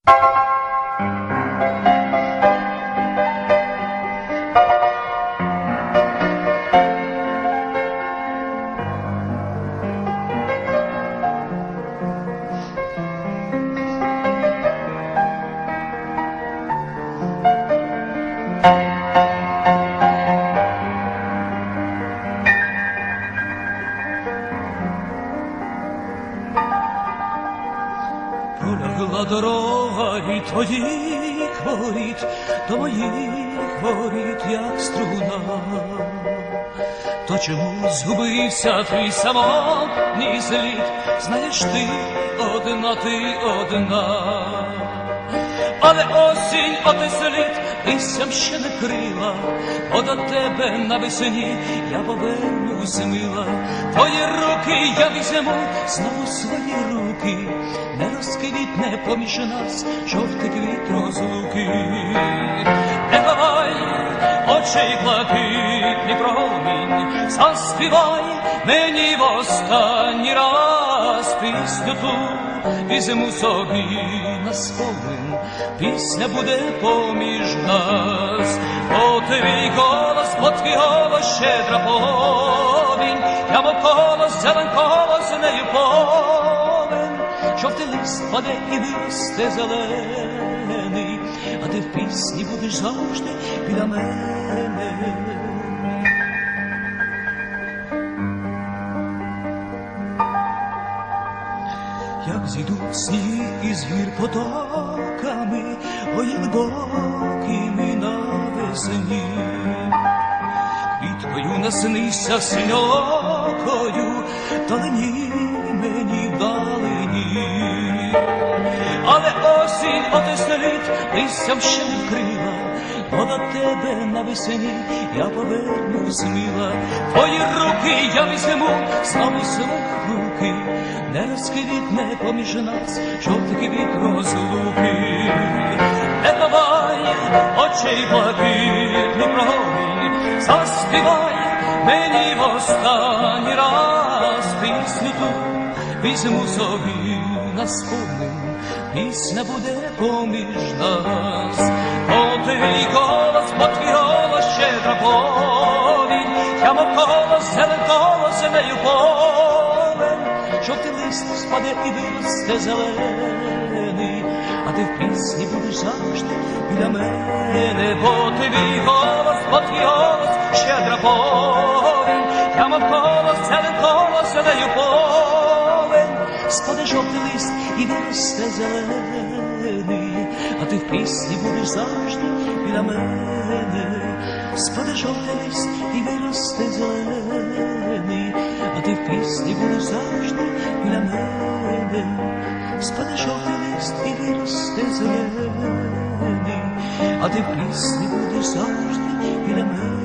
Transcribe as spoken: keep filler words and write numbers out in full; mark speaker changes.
Speaker 1: Пролягла дорога від твоїх воріт до моїх воріт, як струна. То чому згубився твій самотній слід? Знаєш, ти одна, ти одна. Але осінь отой слід листям ще не крила, бо до тебе навесні я повернусь, мила. Твої руки я візьму, знову свої руки, не розквітне поміж нас жовтий квіт розлуки. Не ховай очей блакитний промінь, заспівай мені в останній раз пісню ту, візьму собі на спомин, пісня буде поміж нас. Бо твій голос, бо твій голос щедра повінь, я мов колос, зеленкова з нею повен. Жовтий лист паде і виросте зелений, а ти в пісні будеш завжди біля мене. Як зійдуть сніги із гір потоками, ой, глибокими навесні, квіткою наснися синьокою, далині мені вдалині. Але осінь отой слід листям ще не вкрила, бо до тебе навесні я повернусь, мила. Твої руки я візьму, знову свої руки, не розквітне поміж нас жовтий квіт розлуки. Не ховай очей блакитний промінь, заспівай мені в останній раз пісню ту, візьму собі на спомин, пісня буде поміж нас. Бо твій голос, бо твій голос щедра повінь, я мов колос, зеленкова з нею повен. Жовтий лист спаде і виросте зелений, а ти в пісні будеш завжди біля мене. Бо твій голос, бо твій голос щедра повінь, я мов колос, зеленкова з нею повен. Спаде жовтий лист і виросте зелений, а ти в пісні будеш завжди біля мене. Спаде жовтий лист і виросте зелений, а ти в пісні будеш завжди біля мене. Спаде жовтий лист і виросте зелений, а ти в пісні будеш завжди біля мене.